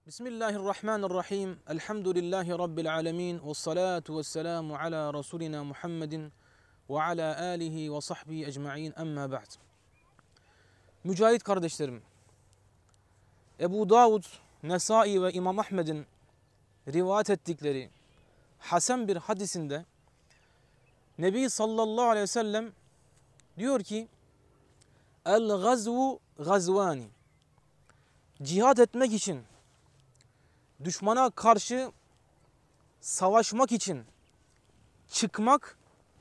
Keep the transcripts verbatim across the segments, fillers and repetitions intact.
Bismillahirrahmanirrahim. Elhamdülillahi Rabbil alemin. Ve salatu ve selamu ala Resulina Muhammedin ve ala alihi ve sahbihi ecma'in. Amma ba'd. Mücahit kardeşlerim, Ebu Davud, Nesai ve İmam Ahmed'in rivayet ettikleri hasen bir hadisinde Nebi sallallahu aleyhi ve sellem diyor ki: El gazvu gazvani. Cihad etmek için, düşmana karşı savaşmak için çıkmak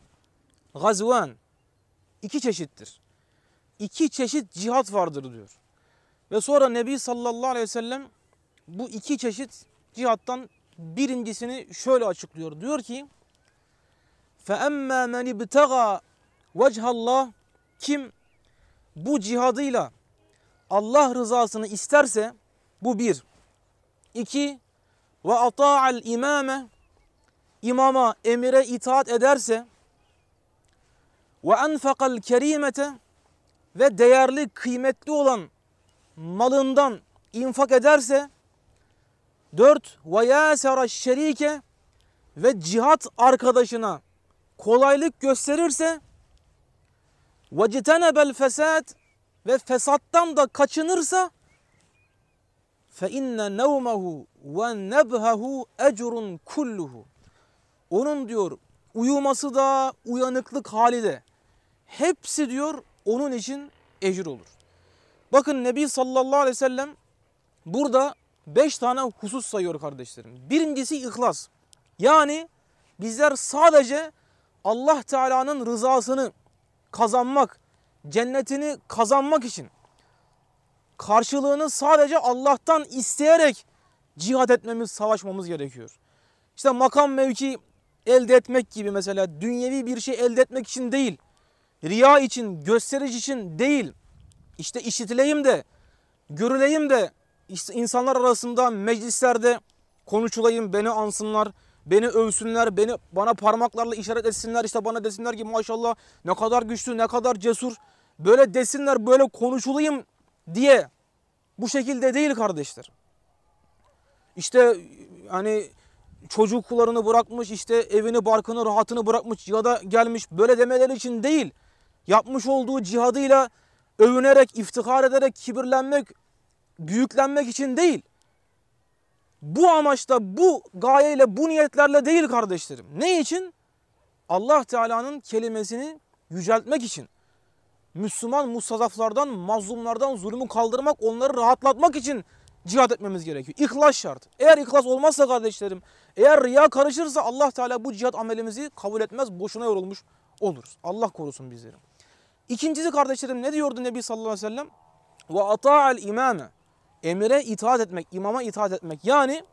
gazvan iki çeşittir. İki çeşit cihat vardır diyor. Ve sonra Nebi sallallahu aleyhi ve sellem bu iki çeşit cihattan birincisini şöyle açıklıyor. Diyor ki: فَاَمَّا مَنِ ابْتَغَى وَجْهَ اللّٰهِ. Kim bu cihadıyla Allah rızasını isterse, bu bir. İki, ve ata'al imame, imama, emire itaat ederse, ve enfakal kerimete, ve değerli, kıymetli olan malından infak ederse, dört, ve yasera şerike, ve cihat arkadaşına kolaylık gösterirse, ve citenebel fesad, ve fesattan da kaçınırsa, فَاِنَّ نَوْمَهُ وَنَبْهَهُ اَجْرٌ kulluhu. Onun diyor uyuması da uyanıklık hali de hepsi diyor onun için ecir olur. Bakın Nebi sallallahu aleyhi ve sellem burada beş tane husus sayıyor kardeşlerim. Birincisi ihlas. Yani bizler sadece Allah Teala'nın rızasını kazanmak, cennetini kazanmak için, karşılığını sadece Allah'tan isteyerek cihad etmemiz, savaşmamız gerekiyor. İşte makam mevki elde etmek gibi, mesela dünyevi bir şey elde etmek için değil, riya için, gösteriş için değil, işte işitileyim de, görüleyim de, işte insanlar arasında, meclislerde konuşulayım, beni ansınlar, beni övsünler, beni bana parmaklarla işaret etsinler, işte bana desinler ki maşallah ne kadar güçlü, ne kadar cesur, böyle desinler, böyle konuşulayım diye bu şekilde değil kardeşler. İşte hani çocuklarını bırakmış, işte evini, barkını, rahatını bırakmış, cihada gelmiş, böyle demeleri için değil. Yapmış olduğu cihadıyla övünerek, iftihar ederek, kibirlenmek, büyüklenmek için değil. Bu amaçla, bu gayeyle, bu niyetlerle değil kardeşlerim. Ne için? Allah Teala'nın kelimesini yüceltmek için. Müslüman mustazaflardan, mazlumlardan zulmü kaldırmak, onları rahatlatmak için cihad etmemiz gerekiyor. İhlas şart. Eğer ihlas olmazsa kardeşlerim, eğer riya karışırsa Allah Teala bu cihad amelimizi kabul etmez, boşuna yorulmuş oluruz. Allah korusun bizleri. İkincisi kardeşlerim, ne diyordu Nebi sallallahu aleyhi ve sellem? Ve ata'al imame. Emire itaat etmek, imama itaat etmek. Yani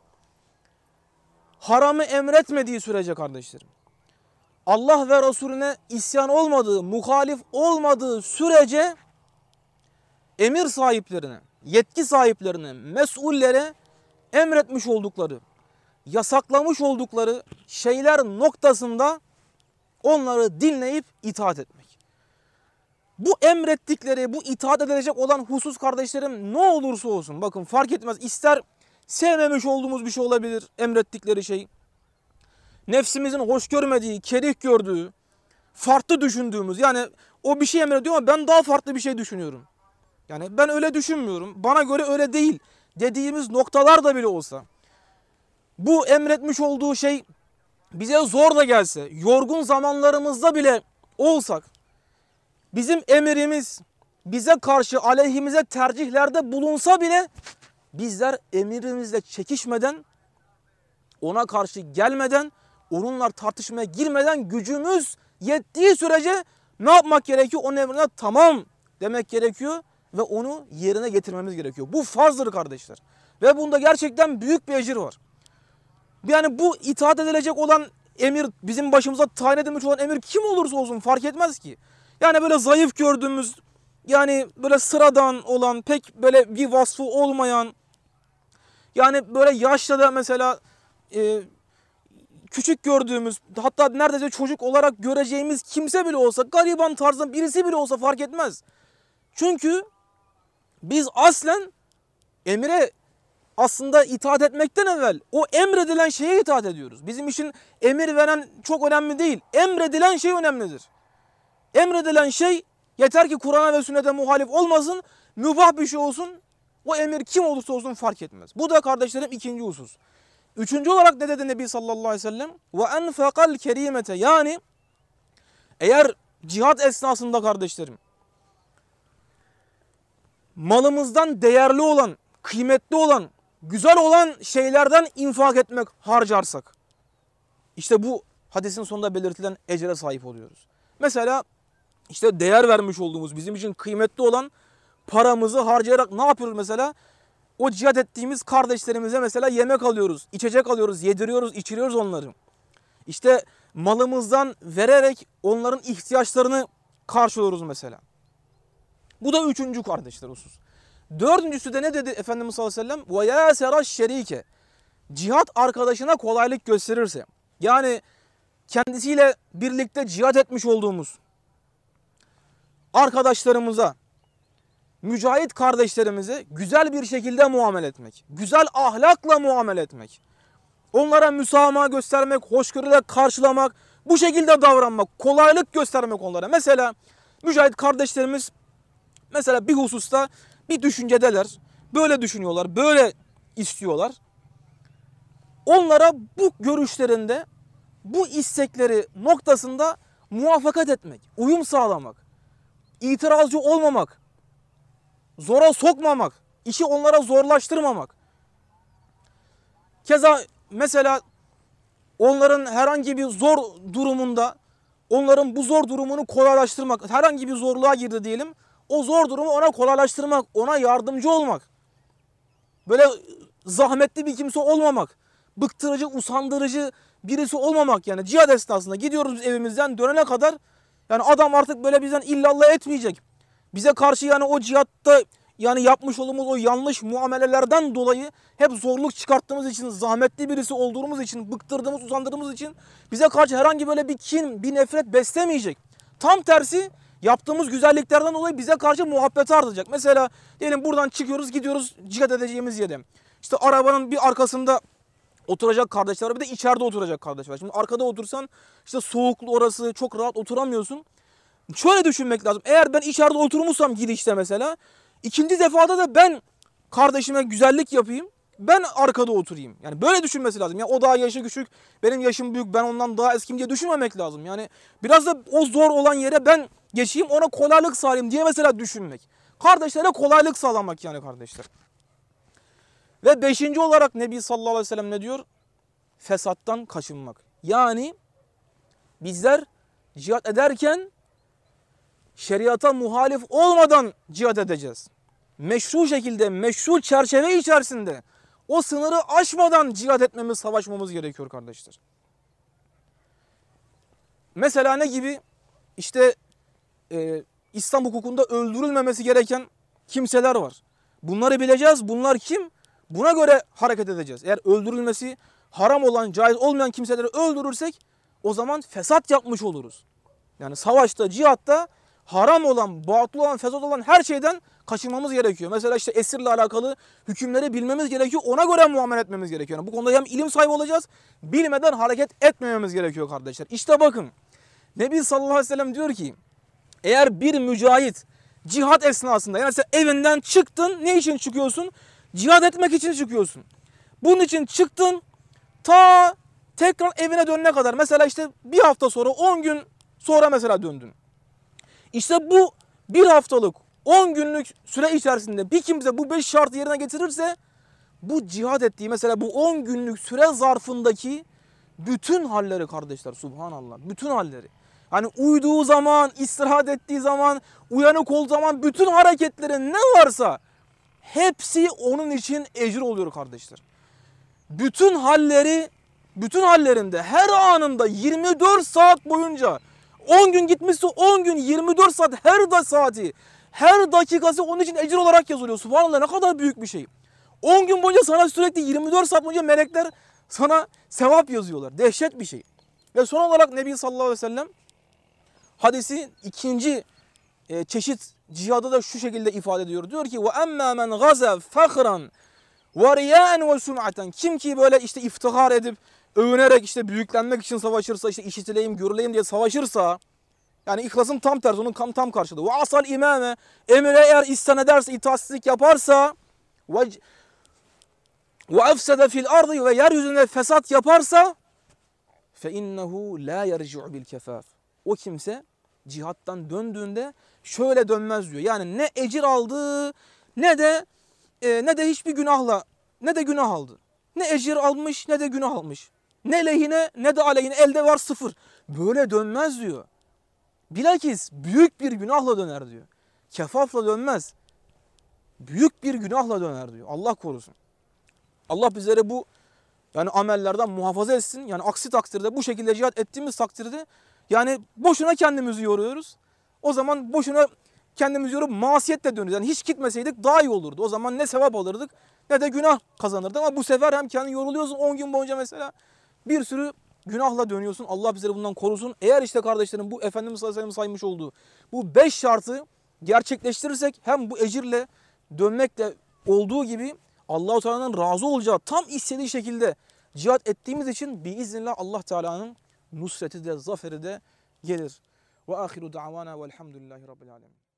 haramı emretmediği sürece kardeşlerim, Allah ve Resulüne isyan olmadığı, muhalif olmadığı sürece emir sahiplerine, yetki sahiplerine, mesullere emretmiş oldukları, yasaklamış oldukları şeyler noktasında onları dinleyip itaat etmek. Bu emrettikleri, bu itaat edilecek olan husus kardeşlerim ne olursa olsun, bakın fark etmez, ister sevmemiş olduğumuz bir şey olabilir emrettikleri şey, nefsimizin hoş görmediği, kerih gördüğü, farklı düşündüğümüz, yani o bir şey emrediyor ama ben daha farklı bir şey düşünüyorum. Yani ben öyle düşünmüyorum, bana göre öyle değil dediğimiz noktalar da bile olsa, bu emretmiş olduğu şey bize zor da gelse, yorgun zamanlarımızda bile olsak, bizim emirimiz bize karşı aleyhimize tercihlerde bulunsa bile bizler emirimizle çekişmeden, ona karşı gelmeden, onunla tartışmaya girmeden gücümüz yettiği sürece ne yapmak gerekiyor? Onun emrine tamam demek gerekiyor ve onu yerine getirmemiz gerekiyor. Bu farzdır kardeşler. Ve bunda gerçekten büyük bir ecir var. Yani bu itaat edilecek olan emir, bizim başımıza tayin edilmiş olan emir kim olursa olsun fark etmez ki. Yani böyle zayıf gördüğümüz, yani böyle sıradan olan, pek böyle bir vasfı olmayan, yani böyle yaşta da mesela e, küçük gördüğümüz, hatta neredeyse çocuk olarak göreceğimiz kimse bile olsa, gariban tarzında birisi bile olsa fark etmez. Çünkü biz aslen emire aslında itaat etmekten evvel o emredilen şeye itaat ediyoruz. Bizim için emir veren çok önemli değil. Emredilen şey önemlidir. Emredilen şey yeter ki Kur'an'a ve sünnete muhalif olmasın, mübah bir şey olsun. O emir kim olursa olsun fark etmez. Bu da kardeşlerim ikinci husus. Üçüncü olarak ne dedi Nebi sallallahu aleyhi ve sellem? Ve enfekal kerimete, yani eğer cihat esnasında kardeşlerim malımızdan değerli olan, kıymetli olan, güzel olan şeylerden infak etmek, harcarsak, işte bu hadisin sonunda belirtilen ecre sahip oluyoruz. Mesela işte değer vermiş olduğumuz, bizim için kıymetli olan paramızı harcayarak ne yapıyoruz mesela? O cihat ettiğimiz kardeşlerimize mesela yemek alıyoruz, içecek alıyoruz, yediriyoruz, içiriyoruz onları. İşte malımızdan vererek onların ihtiyaçlarını karşılıyoruz mesela. Bu da üçüncü kardeşler husus. Dördüncüsü de ne dedi Efendimiz sallallahu aleyhi ve sellem? Ve yâsera şerike. Cihat arkadaşına kolaylık gösterirse, yani kendisiyle birlikte cihat etmiş olduğumuz arkadaşlarımıza, mücahit kardeşlerimize güzel bir şekilde muamele etmek, güzel ahlakla muamele etmek, onlara müsamaha göstermek, hoşgörüyle karşılamak, bu şekilde davranmak, kolaylık göstermek onlara. Mesela mücahit kardeşlerimiz mesela bir hususta bir düşüncedeler, böyle düşünüyorlar, böyle istiyorlar. Onlara bu görüşlerinde, bu istekleri noktasında muvaffakat etmek, uyum sağlamak, itirazcı olmamak, zora sokmamak, işi onlara zorlaştırmamak. Keza mesela onların herhangi bir zor durumunda, onların bu zor durumunu kolaylaştırmak, herhangi bir zorluğa girdi diyelim, o zor durumu ona kolaylaştırmak, ona yardımcı olmak. Böyle zahmetli bir kimse olmamak, bıktırıcı, usandırıcı birisi olmamak yani. Cihad esnasında gidiyoruz biz evimizden dönene kadar, yani adam artık böyle bizden illallah etmeyecek. Bize karşı yani o cihatta yani yapmış olduğumuz o yanlış muamelelerden dolayı hep zorluk çıkarttığımız için, zahmetli birisi olduğumuz için, bıktırdığımız, usandırdığımız için bize karşı herhangi böyle bir kin, bir nefret beslemeyecek. Tam tersi, yaptığımız güzelliklerden dolayı bize karşı muhabbeti artacak. Mesela diyelim buradan çıkıyoruz, gidiyoruz cihat edeceğimiz yere. İşte arabanın bir arkasında oturacak kardeşler var, bir de içeride oturacak kardeş var. Şimdi arkada otursan işte soğuklu orası, çok rahat oturamıyorsun. Şöyle düşünmek lazım. Eğer ben içeride oturmuşsam gidişte mesela, ikinci defada da ben kardeşime güzellik yapayım, ben arkada oturayım. Yani böyle düşünmesi lazım. Yani o daha yaşı küçük, benim yaşım büyük, ben ondan daha eskiyim diye düşünmemek lazım. Yani biraz da o zor olan yere ben geçeyim, ona kolaylık sağlayayım diye mesela düşünmek. Kardeşlere kolaylık sağlamak yani kardeşler. Ve beşinci olarak Nebi sallallahu aleyhi ve sellem ne diyor? Fesattan kaçınmak. Yani bizler cihat ederken şeriata muhalif olmadan cihat edeceğiz. Meşru şekilde, meşru çerçeve içerisinde o sınırı aşmadan cihat etmemiz, savaşmamız gerekiyor kardeşler. Mesela ne gibi? İşte e, İslam hukukunda öldürülmemesi gereken kimseler var. Bunları bileceğiz. Bunlar kim? Buna göre hareket edeceğiz. Eğer öldürülmesi haram olan, caiz olmayan kimseleri öldürürsek o zaman fesat yapmış oluruz. Yani savaşta, cihatta haram olan, batıl olan, fesat olan her şeyden kaçınmamız gerekiyor. Mesela işte esirle alakalı hükümleri bilmemiz gerekiyor. Ona göre muamele etmemiz gerekiyor. Yani bu konuda hem ilim sahibi olacağız, bilmeden hareket etmememiz gerekiyor kardeşler. İşte bakın, Nebi sallallahu aleyhi ve sellem diyor ki, eğer bir mücahit cihat esnasında, yani sen evinden çıktın, ne için çıkıyorsun? Cihat etmek için çıkıyorsun. Bunun için çıktın, ta tekrar evine dönene kadar, mesela işte bir hafta sonra, on gün sonra mesela döndün. İşte bu bir haftalık, on günlük süre içerisinde bir kimse bu beş şartı yerine getirirse, bu cihat ettiği mesela bu on günlük süre zarfındaki bütün halleri kardeşler, subhanallah, bütün halleri. Hani uyuduğu zaman, istirahat ettiği zaman, uyanık olduğu zaman bütün hareketleri ne varsa hepsi onun için ecir oluyor kardeşler. Bütün halleri, bütün hallerinde, her anında yirmi dört saat boyunca, on gün gitmişse on gün, yirmi dört saat, her da saati, her dakikası onun için ecir olarak yazılıyor. Subhanallah, ne kadar büyük bir şey. on gün boyunca sana sürekli yirmi dört saat boyunca melekler sana sevap yazıyorlar. Dehşet bir şey. Ve son olarak Nebi sallallahu aleyhi ve sellem hadisi ikinci e, çeşit cihadı da şu şekilde ifade ediyor. Diyor ki: "Ve emmâ men gazâ fakhran Ve riyaen ve sum'aten. Kim ki böyle işte iftihar edip övünerek işte büyüklenmek için savaşırsa, işte işitileyim, görüleyim diye savaşırsa, yani ihlasın tam tersi, onun tam, tam karşılığı. Ve asal imame, emire eğer isyan ederse, itaatsizlik yaparsa, ve ve efsede fil ardı, ve yeryüzünde fesat yaparsa, fe innehu la yerci'u bil kefaf. O kimse cihattan döndüğünde şöyle dönmez diyor. Yani ne ecir aldı, ne de e, ne de hiçbir günahla, ne de günah aldı. Ne ecir almış, ne de günah almış. Ne lehine, ne de aleyhine, elde var sıfır. Böyle dönmez diyor. Bilakis büyük bir günahla döner diyor. Kefafla dönmez. Büyük bir günahla döner diyor. Allah korusun. Allah bizlere bu yani amellerden muhafaza etsin. Yani aksi takdirde, bu şekilde cihat ettiğimiz takdirde yani boşuna kendimizi yoruyoruz. O zaman boşuna kendimizi yorup masiyetle dönüyoruz. Yani hiç gitmeseydik daha iyi olurdu. O zaman ne sevap alırdık ne de günah kazanırdık. Ama bu sefer hem kendini yoruluyorsun on gün boyunca mesela, bir sürü günahla dönüyorsun. Allah bizleri bundan korusun. Eğer işte kardeşlerim bu Efendimiz sallallahu aleyhi ve sellem saymış olduğu bu beş şartı gerçekleştirirsek, hem bu ecirle dönmekle olduğu gibi Allah-u Teala'nın razı olacağı, tam istediği şekilde cihat ettiğimiz için biiznillah Allah Teala'nın nusreti de, zaferi de gelir. Ve ahiru da'vana velhamdülillahi rabbil alemin.